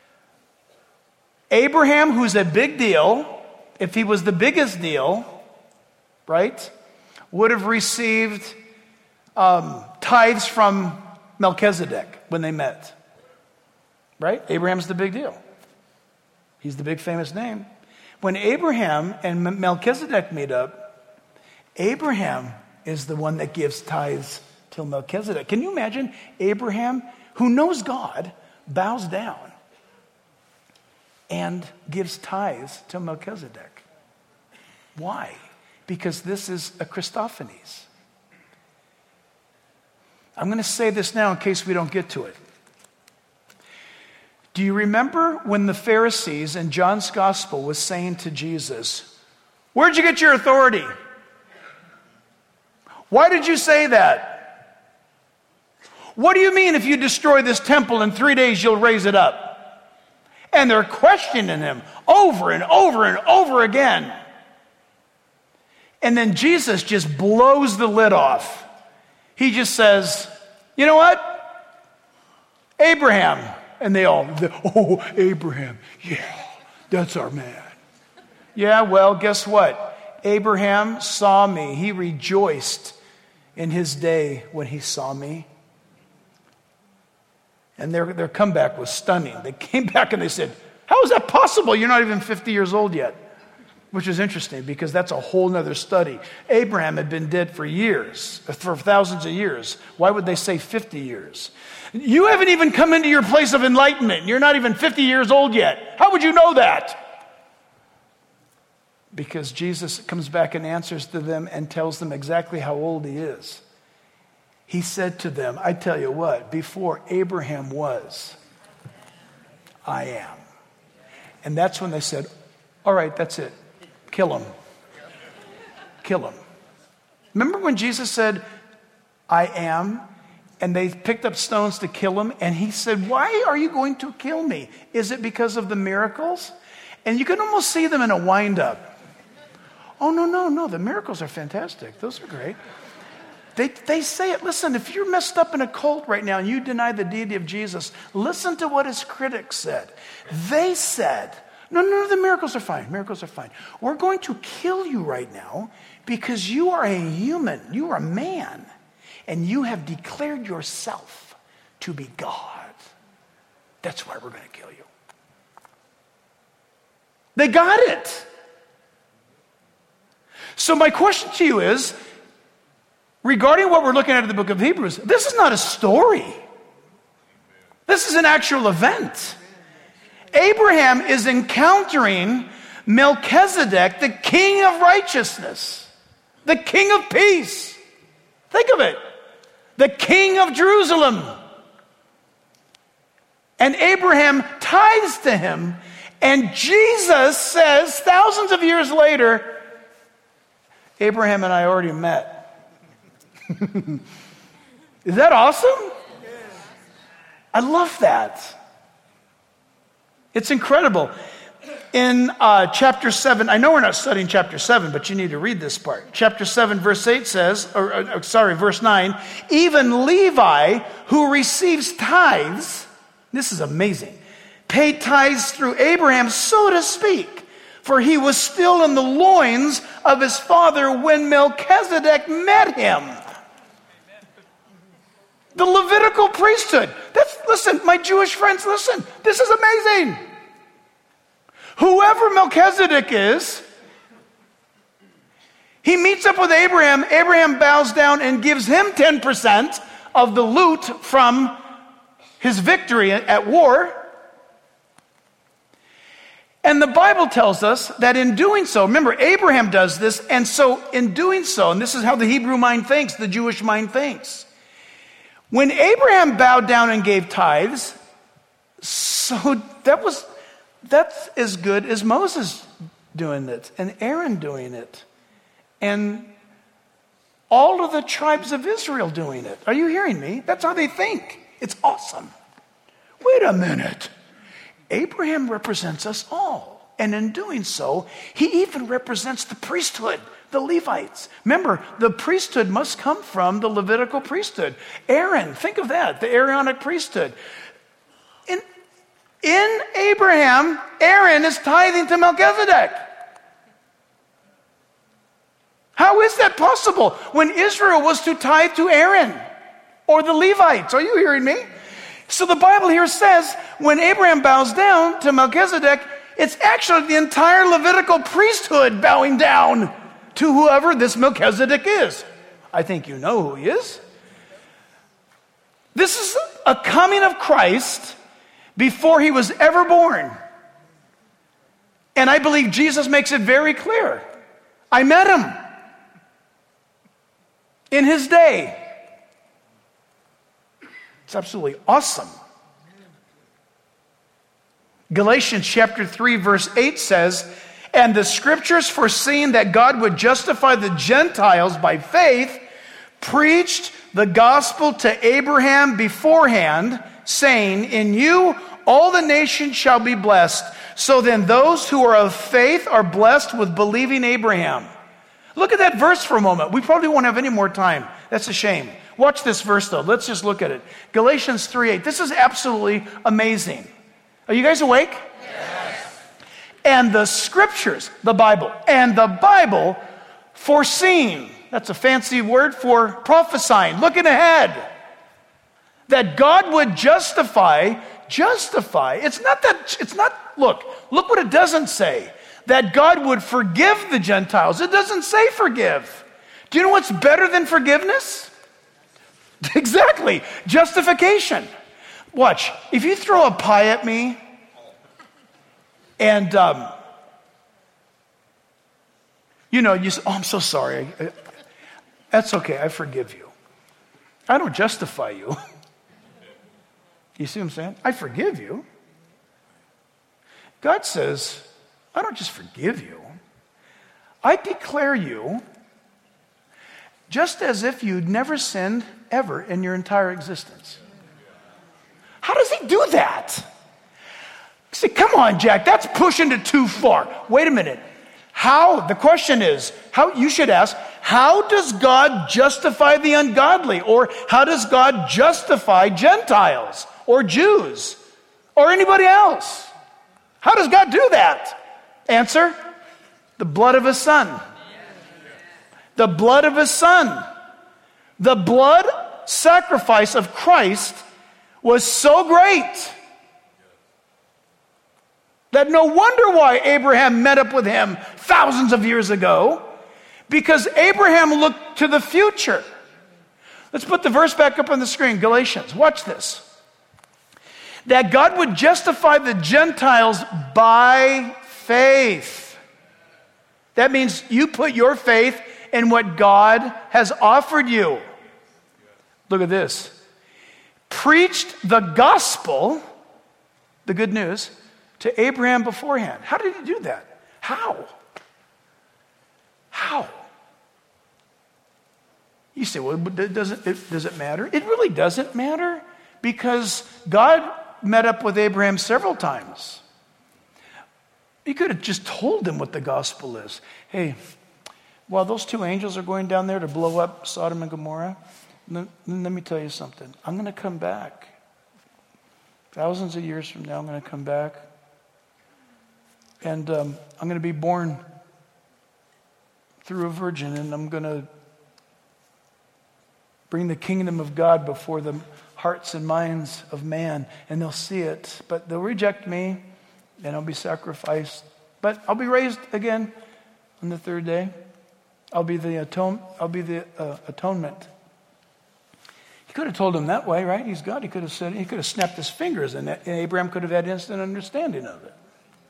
Abraham, who's a big deal, if he was the biggest deal, right, would have received um, tithes from Melchizedek when they met. Right? Abraham's the big deal. He's the big famous name. When Abraham and Melchizedek meet up, Abraham is the one that gives tithes to Melchizedek. Can you imagine Abraham, who knows God, bows down and gives tithes to Melchizedek. Why? Because this is a Christophanies. I'm going to say this now in case we don't get to it. Do you remember when the Pharisees in John's gospel was saying to Jesus, "Where'd you get your authority? Why did you say that? What do you mean if you destroy this temple in three days you'll raise it up?" And they're questioning him over and over and over again. And then Jesus just blows the lid off. He just says, "You know what? Abraham." And they all, "Oh, Abraham, yeah, that's our man." Yeah, well, guess what? Abraham saw me. He rejoiced in his day when he saw me. And their, their comeback was stunning. They came back and they said, "How is that possible? You're not even fifty years old yet." Which is interesting because that's a whole nother study. Abraham had been dead for years, for thousands of years. Why would they say fifty years? You haven't even come into your place of enlightenment. You're not even fifty years old yet. How would you know that? Because Jesus comes back and answers to them and tells them exactly how old he is. He said to them, "I tell you what, before Abraham was, I am." And that's when they said, "All right, that's it. Kill him. Kill him." Remember when Jesus said, "I am," and they picked up stones to kill him, and he said, "Why are you going to kill me? Is it because of the miracles?" And you can almost see them in a wind-up. "Oh, no, no, no, the miracles are fantastic. Those are great." They, they say it. Listen, if you're messed up in a cult right now and you deny the deity of Jesus, listen to what his critics said. They said, No, no, no, the miracles are fine. Miracles are fine. We're going to kill you right now because you are a human. You are a man. And you have declared yourself to be God. That's why we're going to kill you. They got it. So my question to you is, regarding what we're looking at in the book of Hebrews, this is not a story. This is an actual event. Abraham is encountering Melchizedek, the king of righteousness, the king of peace. Think of it. The king of Jerusalem. And Abraham tithes to him, and Jesus says thousands of years later, "Abraham and I already met." Is that awesome? I love that. It's incredible. In uh, chapter seven, I know we're not studying chapter seven, but you need to read this part. Chapter seven, verse eight says, or, or sorry, verse nine, "Even Levi, who receives tithes," this is amazing, "paid tithes through Abraham, so to speak, for he was still in the loins of his father when Melchizedek met him." The Levitical priesthood. That's, listen, my Jewish friends, listen. This is amazing. Whoever Melchizedek is, he meets up with Abraham. Abraham bows down and gives him ten percent of the loot from his victory at war. And the Bible tells us that in doing so, remember, Abraham does this, and so in doing so, and this is how the Hebrew mind thinks, the Jewish mind thinks. When Abraham bowed down and gave tithes, so that was, that's as good as Moses doing it, and Aaron doing it, and all of the tribes of Israel doing it. Are you hearing me? That's how they think. It's awesome. Wait a minute. Abraham represents us all. And in doing so, he even represents the priesthood, the Levites. Remember, the priesthood must come from the Levitical priesthood. Aaron, think of that, the Aaronic priesthood. In, in Abraham, Aaron is tithing to Melchizedek. How is that possible when Israel was to tithe to Aaron or the Levites? Are you hearing me? So the Bible here says when Abraham bows down to Melchizedek, it's actually the entire Levitical priesthood bowing down to whoever this Melchizedek is. I think you know who he is. This is a coming of Christ before he was ever born. And I believe Jesus makes it very clear. I met him in his day. It's absolutely awesome. Galatians chapter three, verse eight says, and the scriptures, foreseeing that God would justify the Gentiles by faith, preached the gospel to Abraham beforehand, saying, in you all the nations shall be blessed. So then those who are of faith are blessed with believing Abraham. Look at that verse for a moment. We probably won't have any more time. That's a shame. Watch this verse though. Let's just look at it. Galatians three eight. This is absolutely amazing. Are you guys awake? Yes. And the scriptures, the Bible, and the Bible foreseeing. That's a fancy word for prophesying, looking ahead. That God would justify, justify. It's not that, it's not, look, look what it doesn't say. That God would forgive the Gentiles. It doesn't say forgive. Do you know what's better than forgiveness? Exactly, justification. Watch, if you throw a pie at me, and, um, you know, you say, oh, I'm so sorry. That's okay, I forgive you. I don't justify you. You see what I'm saying? I forgive you. God says, I don't just forgive you. I declare you just as if you'd never sinned ever in your entire existence. How does he do that? Say, come on, Jack, that's pushing it too far. Wait a minute. How? The question is, how you should ask, how does God justify the ungodly? Or how does God justify Gentiles or Jews or anybody else? How does God do that? Answer, the blood of his son. The blood of his son. The blood sacrifice of Christ was so great that no wonder why Abraham met up with him thousands of years ago, because Abraham looked to the future. Let's put the verse back up on the screen, Galatians. Watch this. That God would justify the Gentiles by faith. That means you put your faith in what God has offered you. Look at this. Preached the gospel, the good news, to Abraham beforehand. How did he do that? How? How? You say, well, does it, does it matter? It really doesn't matter, because God met up with Abraham several times. He could have just told him what the gospel is. Hey, while those two angels are going down there to blow up Sodom and Gomorrah, let, let me tell you something. I'm going to come back. Thousands of years from now, I'm going to come back. And um, I'm going to be born through a virgin, and I'm going to bring the kingdom of God before the hearts and minds of man, and they'll see it, but they'll reject me, and I'll be sacrificed. But I'll be raised again on the third day. I'll be the atone. I'll be the uh, atonement. He could have told him that way, right? He's God. He could have said. He could have snapped his fingers, and Abraham could have had instant understanding of it.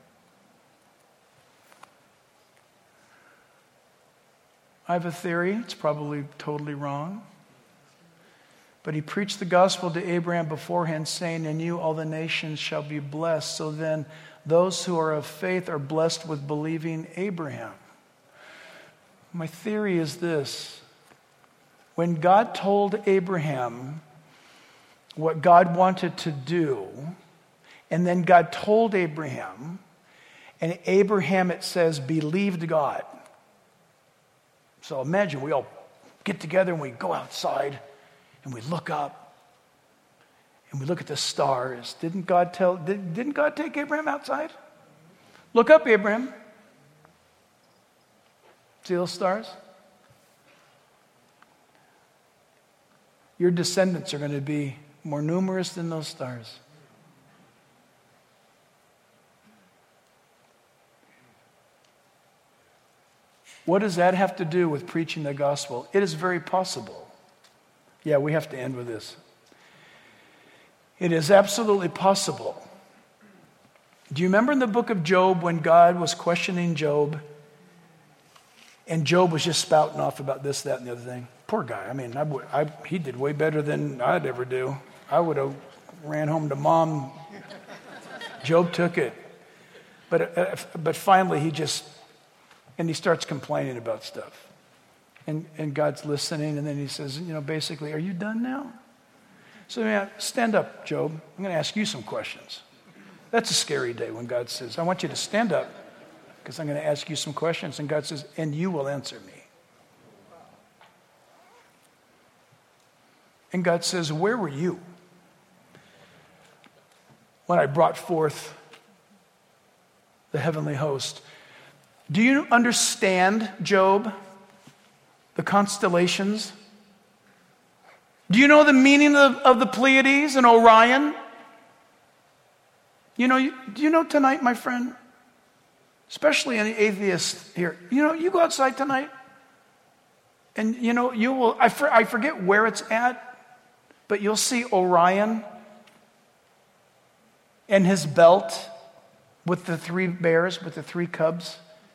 I have a theory. It's probably totally wrong. But he preached the gospel to Abraham beforehand, saying, in you all the nations shall be blessed. So then those who are of faith are blessed with believing Abraham. My theory is this. When God told Abraham what God wanted to do, and then God told Abraham, and Abraham, it says, believed God. So imagine we all get together and we go outside and we look up and we look at the stars. Didn't God tell, did, didn't God take Abraham outside? Look up, Abraham. See those stars? Your descendants are going to be more numerous than those stars. What does that have to do with preaching the gospel? It is very possible. Yeah, we have to end with this. It is absolutely possible Do you remember in the book of Job when God was questioning Job? And Job was just spouting off about this, that, and the other thing. Poor guy. I mean, I, I, he did way better than I'd ever do. I would have ran home to mom. Job took it. But, uh, but finally, he just, and he starts complaining about stuff. And, and God's listening, and then he says, you know, basically, are you done now? So, man, stand up, Job. I'm going to ask you some questions. That's a scary day when God says, I want you to stand up because I'm going to ask you some questions. And God says, and you will answer me. And God says, where were you when I brought forth the heavenly host? Do you understand, Job, the constellations? Do you know the meaning of, of the Pleiades and Orion? You know, you, do you know tonight, my friend, especially any atheists here, you know, you go outside tonight and, you know, you will, I, for, I forget where it's at, but you'll see Orion and his belt with the three bears, with the three cubs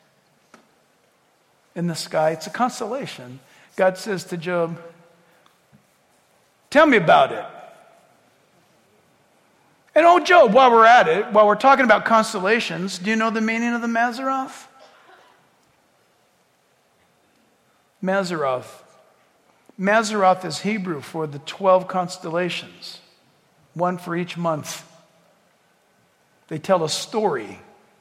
in the sky. It's a constellation. God says to Job, tell me about it. And oh, Job, while we're at it, while we're talking about constellations, do you know the meaning of the Mazzaroth? Mazzaroth. Mazzaroth is Hebrew for the twelve constellations, one for each month. They tell a story.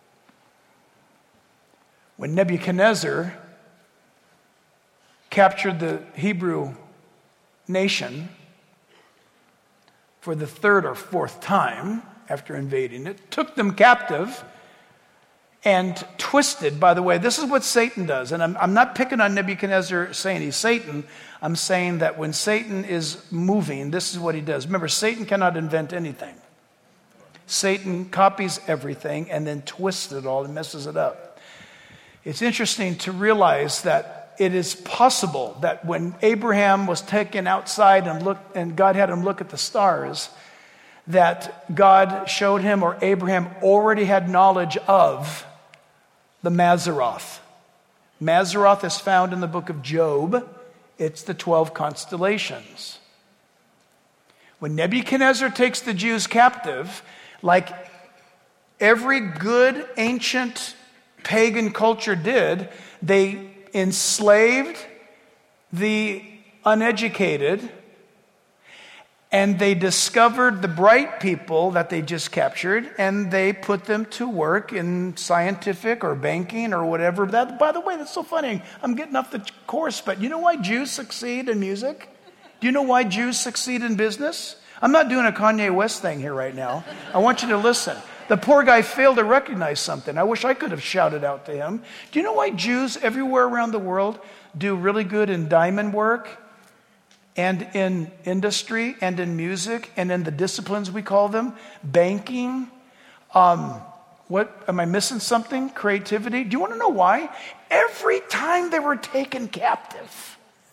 When Nebuchadnezzar captured the Hebrew nation for the third or fourth time after invading it, took them captive and twisted. By the way, this is what Satan does. And I'm, I'm not picking on Nebuchadnezzar saying he's Satan. I'm saying that when Satan is moving, this is what he does. Remember, Satan cannot invent anything. Satan copies everything and then twists it all and messes it up. It's interesting to realize that it is possible that when Abraham was taken outside and looked, and God had him look at the stars, that God showed him, or Abraham already had knowledge of the Mazzaroth. Mazzaroth is found in the book of Job. It's the twelve constellations. When Nebuchadnezzar takes the Jews captive, like every good ancient pagan culture did, they enslaved the uneducated, and they discovered the bright people that they just captured, and they put them to work in scientific or banking or whatever. That, by the way, that's so funny. I'm getting off the course, but you know why Jews succeed in music? Do you know why Jews succeed in business? I'm not doing a Kanye West thing here right now. I want you to listen. The poor guy failed to recognize something. I wish I could have shouted out to him. Do you know why Jews everywhere around the world do really good in diamond work and in industry and in music and in the disciplines we call them? Banking. Um, what, am I missing something? Creativity. Do you want to know why? Every time they were taken captive.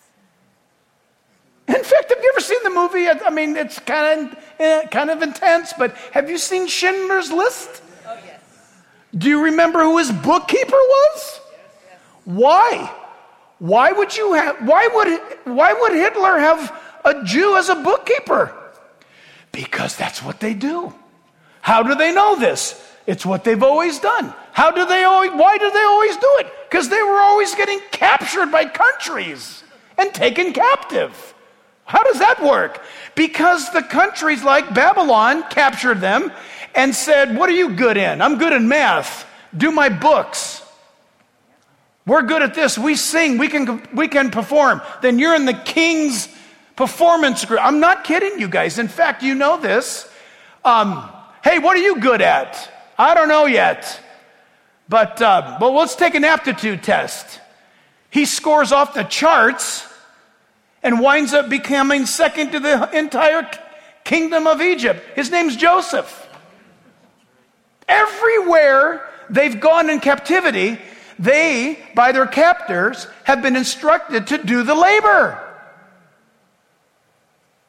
In fact, have you ever seen the movie? I mean, it's kind of uh, kind of intense, but have you seen Schindler's List? Oh, yes. Do you remember who his bookkeeper was? Yes, yes. Why? Why would you have? Why would why would Hitler have a Jew as a bookkeeper? Because that's what they do. How do they know this? It's what they've always done. How do they always? Why do they always do it? Because they were always getting captured by countries and taken captive. How does that work? Because the countries like Babylon captured them and said, what are you good in? I'm good in math. Do my books. We're good at this. We sing. We can, we can perform. Then you're in the king's performance group. I'm not kidding you guys. In fact, you know this. Um, hey, what are you good at? I don't know yet. But, uh, but let's take an aptitude test. He scores off the charts and winds up becoming second to the entire kingdom of Egypt. His name's Joseph. Everywhere they've gone in captivity, they, by their captors, have been instructed to do the labor.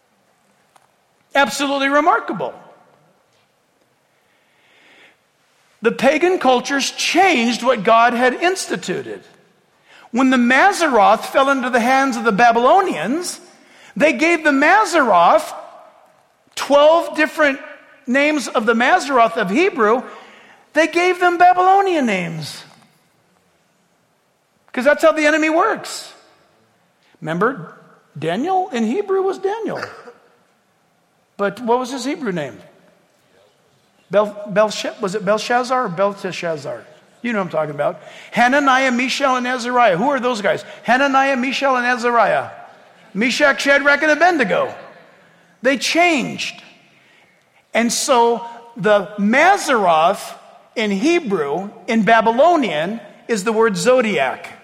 Absolutely remarkable. the pagan cultures changed what God had instituted. When the Mazzaroth fell into the hands of the Babylonians, they gave the Mazzaroth twelve different names of the Mazzaroth of Hebrew. They gave them Babylonian names. Because that's how the enemy works. Remember, Daniel in Hebrew was Daniel. But what was his Hebrew name? Bel, Belshe, was it Belshazzar or Belteshazzar? You know what I'm talking about. Hananiah, Mishael, and Azariah. Who are those guys? Hananiah, Mishael, and Azariah. Meshach, Shadrach, and Abednego. They changed. And so the Mazzaroth in Hebrew, in Babylonian, is the word zodiac.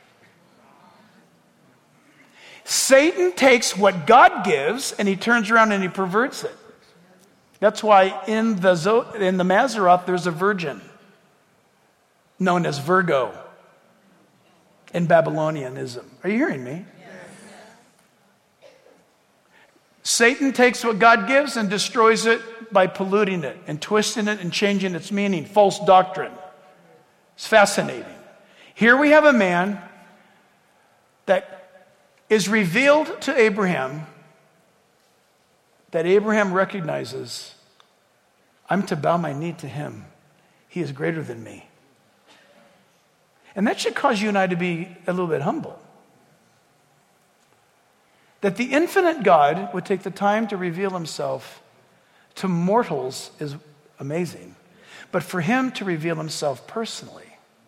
Satan takes what God gives and he turns around and he perverts it. That's why in the, in the Mazzaroth there's a virgin known as Virgo in Babylonianism. Are you hearing me? Yes. Satan takes what God gives and destroys it by polluting it and twisting it and changing its meaning. False doctrine. It's fascinating. Here we have a man that is revealed to Abraham, that Abraham recognizes, I'm to bow my knee to him. He is greater than me. And that should cause you and I to be a little bit humble. That the infinite God would take the time to reveal himself to mortals is amazing. But for him to reveal himself personally,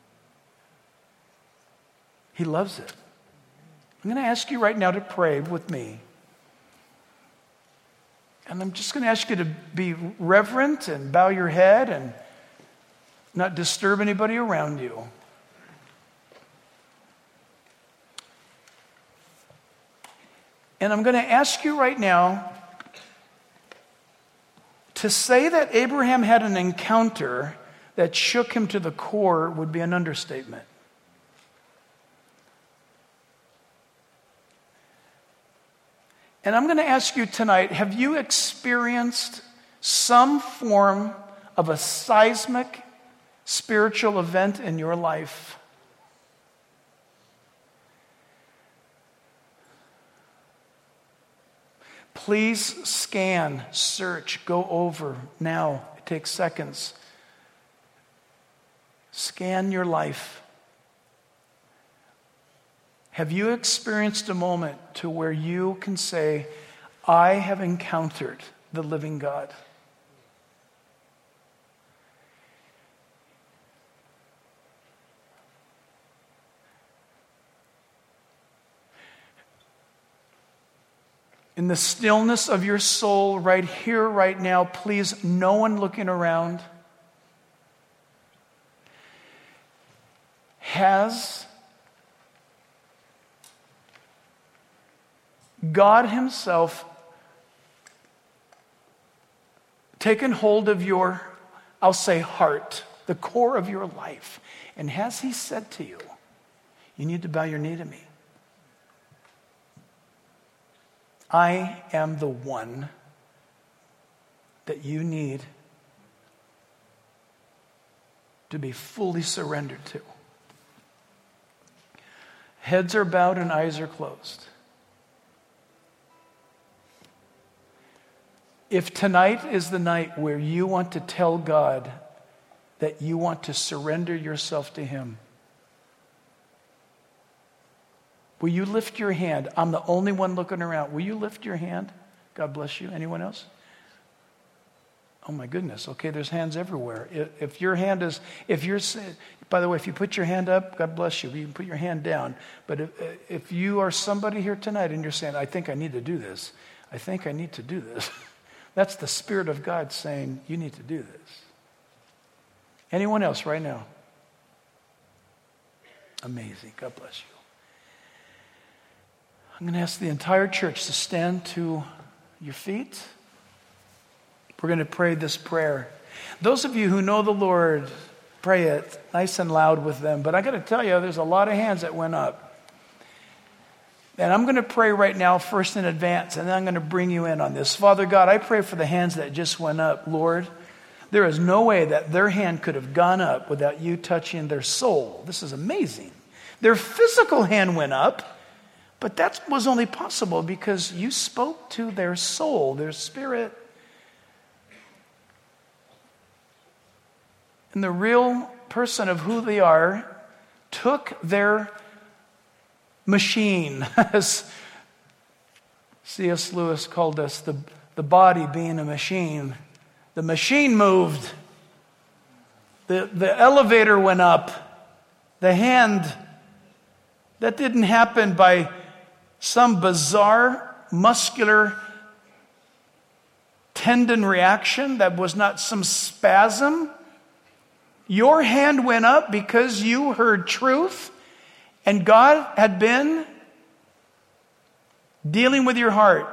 he loves it. I'm going to ask you right now to pray with me. And I'm just going to ask you to be reverent and bow your head and not disturb anybody around you. And I'm going to ask you right now to say that Abraham had an encounter that shook him to the core would be an understatement. And I'm going to ask you tonight, have you experienced some form of a seismic spiritual event in your life? Please scan, search, go over now. It takes seconds. Scan your life. Have you experienced a moment to where you can say, I have encountered the living God? In the stillness of your soul, right here, right now, please, no one looking around. Has God himself taken hold of your, I'll say, heart, the core of your life? And has he said to you, you need to bow your knee to me? I am the one that you need to be fully surrendered to. Heads are bowed and eyes are closed. If tonight is the night where you want to tell God that you want to surrender yourself to him, will you lift your hand? I'm the only one looking around. Will you lift your hand? God bless you. Anyone else? Oh my goodness. Okay, there's hands everywhere. If, if your hand is, if you're, by the way, if you put your hand up, God bless you. You can put your hand down. But if, if you are somebody here tonight and you're saying, I think I need to do this. I think I need to do this. That's the Spirit of God saying, you need to do this. Anyone else right now? Amazing. God bless you. I'm going to ask the entire church to stand to your feet. We're going to pray this prayer. Those of you who know the Lord, pray it nice and loud with them. But I got to tell you, there's a lot of hands that went up. And I'm going to pray right now first in advance, and then I'm going to bring you in on this. Father God, I pray for the hands that just went up, Lord, There is no way that their hand could have gone up without you touching their soul. This is amazing. Their physical hand went up, but that was only possible because you spoke to their soul, their spirit. And the real person of who they are took their machine, as C S Lewis called us, the, the body being a machine. The machine moved. The, the elevator went up. The hand, that didn't happen by some bizarre muscular tendon reaction. That was not some spasm. Your hand went up because you heard truth, and God had been dealing with your heart.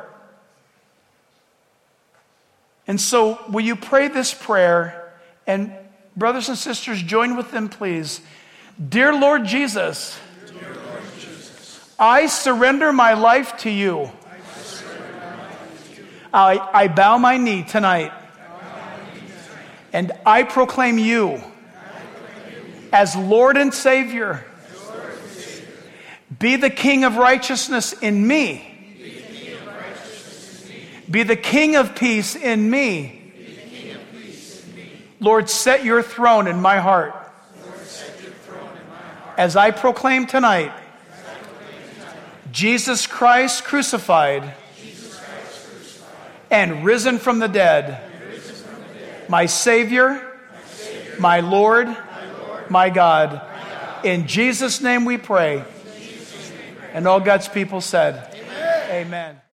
And so, will you pray this prayer? And brothers and sisters, join with them, please. Dear Lord Jesus, Dear Lord Jesus, I surrender my life to you. I surrender my life to you. I, I bow my knee tonight. I bow my knee tonight. And I proclaim you as Lord and Savior. As Lord and Savior. Be the King of righteousness in me. Be the King of righteousness in me. Be the King of peace in me. Be the King of peace in me. Lord, set your throne in my heart. Lord, set your throne in my heart. As I proclaim tonight, As I proclaim tonight, Jesus Christ crucified, Jesus Christ crucified, and risen from the dead, and risen from the dead, my Savior, my Savior, my Lord, my Lord, my God. my God. In Jesus' name we pray. In Jesus' name we pray. And all God's people said, Amen. Amen.